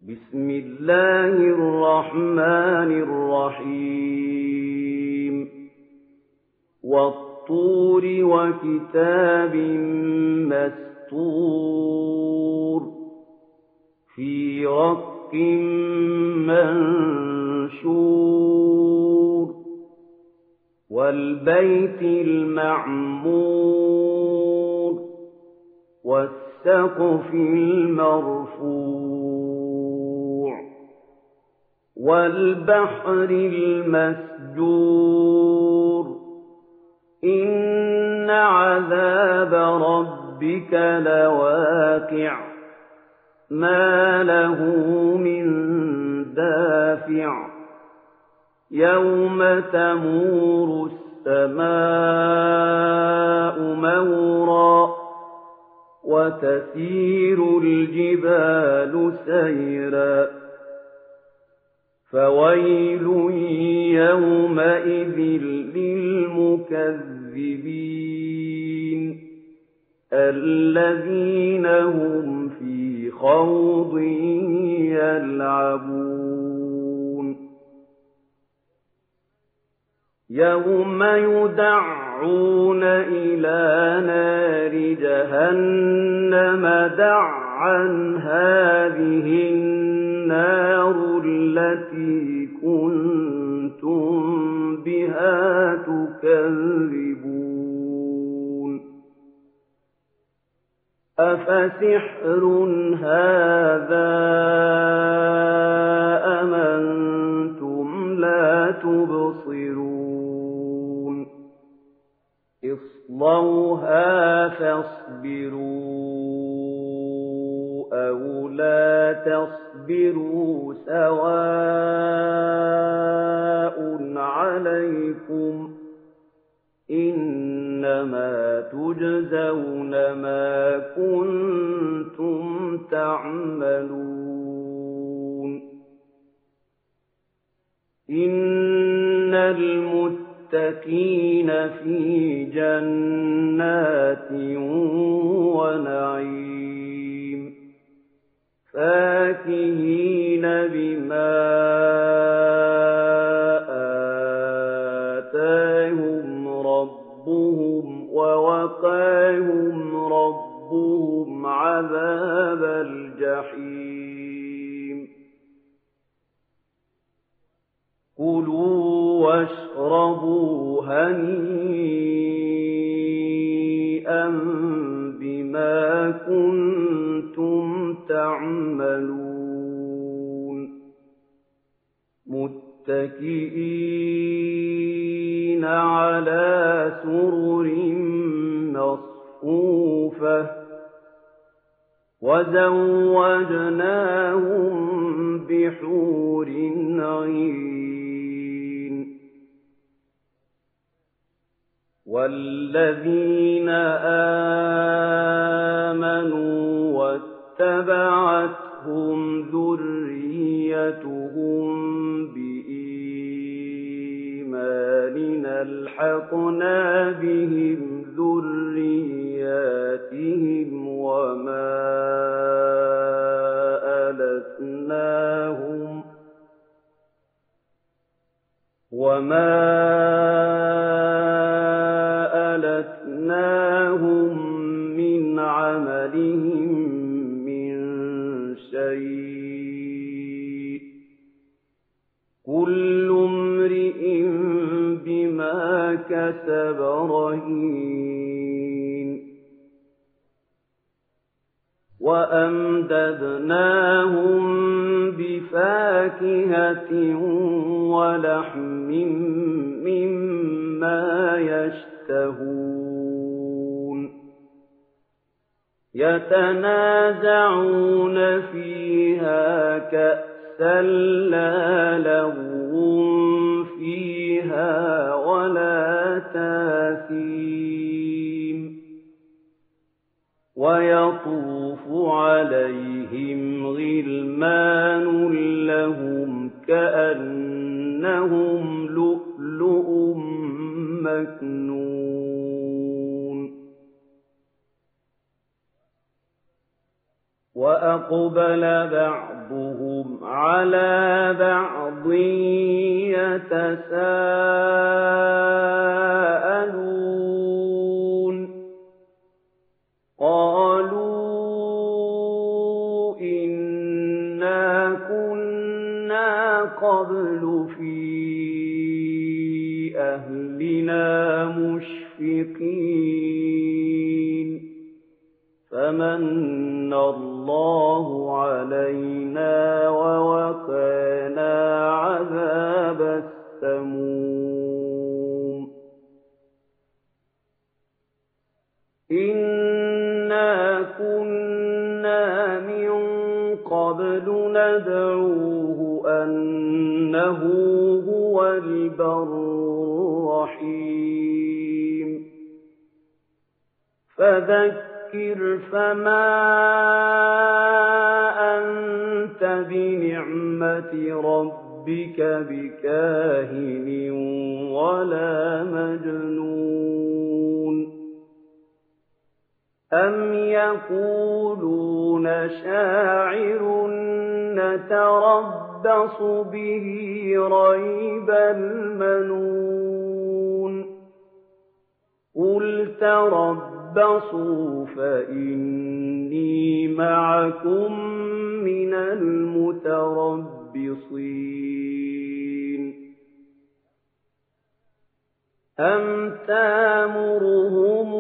بسم الله الرحمن الرحيم والطور وكتاب مسطور في رق منشور والبيت المعمور والسقف المرفوع والبحر المسجور إن عذاب ربك لواقع ما له من دافع يوم تمور السماء مورا وتسير الجبال سيرا فويل يومئذ للمكذبين الذين هم في خوض يلعبون يوم يدعون إلى نار جهنم دعا هذه النار التي كنتم بها تكذبون أفسحر هذا أم أنتم لا تبصرون اصلوها فاصبروا أو لا تصبروا سواء عليكم إنما تجزون ما كنتم تعملون إن المتقين في جنات ونعيم فاكهين بما آتاهم ربهم ووقاهم ربهم عذاب الجحيم كلوا واشربوا هنيئا بما كنتم تعملون متكئين على سرر مصفوفة وزوجناهم بحور عين والذين آمنوا واتبعتهم ذريتهم بإيمان ألحقنا بهم ذرياتهم وما ألتناهم من عملهم من شيء كل امرئ بما كسب رهين وأمددناهم بفاكهة ولحم مما يشتهون يتنازعون فيها كأسا لا لغو فيها ولا تاثيم ويطوف عليهم غلمان لهم كأنهم لؤلؤ مكنون وَأَقْبَلَ بَعْضُهُمْ عَلَىٰ بَعْضٍ يَتَسَاءَلُونَ قَالُوا إِنَّا كُنَّا قَبْلُ فِي أَهْلِنَا مُشْفِقِينَ فَمَنَّ اللَّهُ عَلَيْنَا وَوَقَانَا عَذَابَ السَّمُومِ إِنَّا كُنَّا مِن قَبْلُ نَدْعُوهُ أَنَّهُ هُوَ الْبَرُّ الرَّحِيمُ فَذَكِّرْ فَمَا أَنتَ بِنِعْمَةِ رَبِّكَ بِكَاهِنٍ وَلَا مَجْنُونٍ أَمْ يَقُولُونَ شَاعِرٌ نَتَرَبَّصُ بِهِ رَيْبَ الْمَنُونِ قُلْ تَرَبَّصُوا فَإِنِّي مَعَكُم مِّنَ الْمُتَرَبِّصِينَ أَمْ تَأْمُرُهُمْ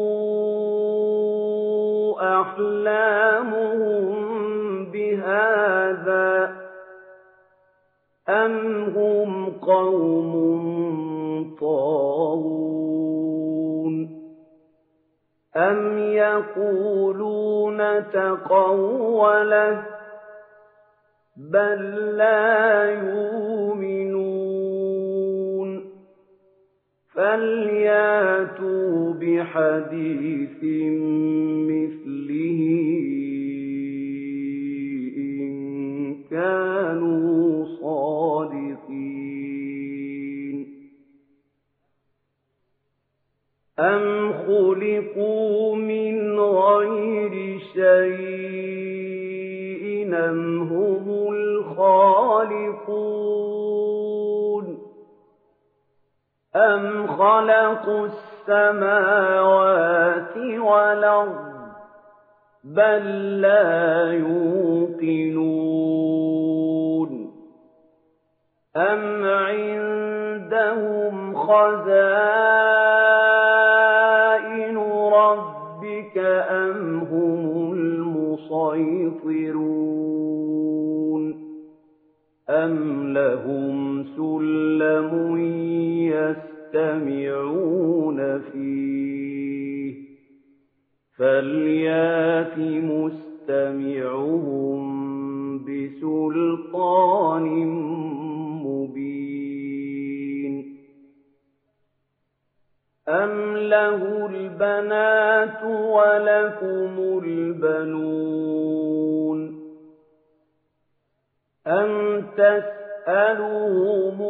أَحْلَامُهُم بِهَٰذَا أَمْ هُمْ قَوْمٌ طَاغُونَ أَمْ يَقُولُونَ تَقَوَّلَهُ بَل لَّا يُؤْمِنُونَ فَلْيَأْتُوا بِحَدِيثٍ مِّثْلِهِ إِن كَانُوا صَادِقِينَ أَمْ خُلِقُوا مِنْ غَيْرِ شَيْءٍ أَمْ هُمُ الْخَالِقُونَ أَمْ خَلَقُوا السَّمَاوَاتِ وَالْأَرْضَ بَل لَّا يُوقِنُونَ أَمْ عِندَهُمْ خَزَائِنُ رَبِّكَ أَمْ هُمُ الْمُصَيْطِرُونَ أَمْ لَهُمْ سُلَّمٌ يَسْتَمِعُونَ فِيهِ فَلْيَأْتِ مُسْتَمِعُهُم بِسُلْطَانٍ مُّبِينٍ أَمْ لَهُ الْبَنَاتُ وَلَكُمُ الْبَنُونَ أَمْ تَسْأَلُهُمْ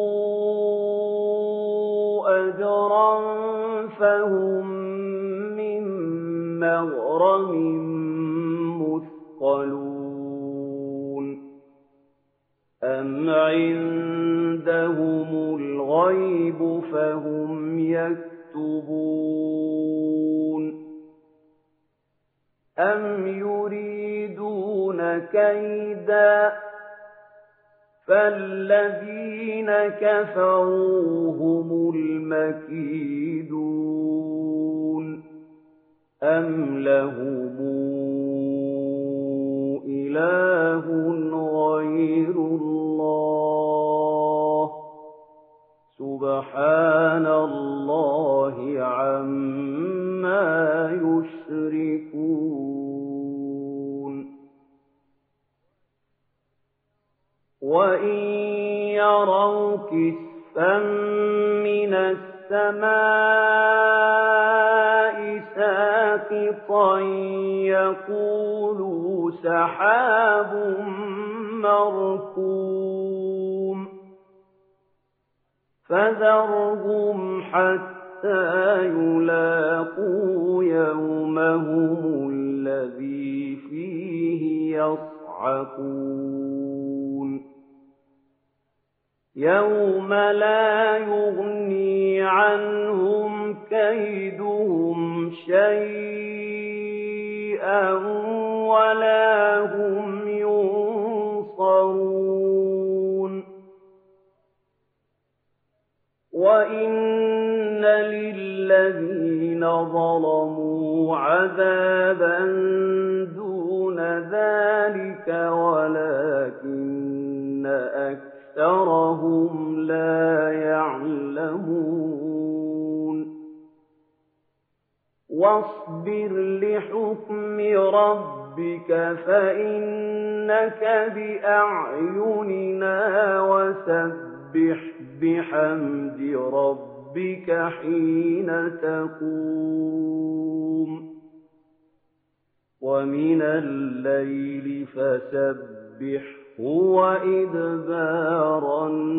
أَجْرًا فَهُم مِّن مَّغْرَمٍ مُّثْقَلُونَ أَمْ عِندَهُمُ الْغَيْبُ فَهُمْ يَكْتُبُونَ أَمْ يُرِيدُونَ كَيْدًا فَالَّذِينَ كَفَرُوا هُمُ الْمَكِيدُونَ أَمْ لَهُمْ إِلَٰهٌ غَيْرُ اللَّهِ سُبْحَانَ اللَّهِ عَمَّا يُشْرِكُونَ وَإِن يَرَوْا كِسْفًا مِّنَ السَّمَاءِ سَاقِطًا يَقُولُوا سَحَابٌ مَّرْكُومٌ فَذَرْهُمْ حَتَّىٰ يُلَاقُوا يَوْمَهُمُ الذي فيه يصعقون يوم لا يغني عنهم كيدهم شيئا ولا هم ينصرون وإن للذين ظلموا عذابا دون ذلك ولكن أكثرهم لا يعلمون واصبر لحكم ربك فإنك بأعيننا وسبح بحمد ربك حين تقوم ومن الليل فسبحه وإدبار النجوم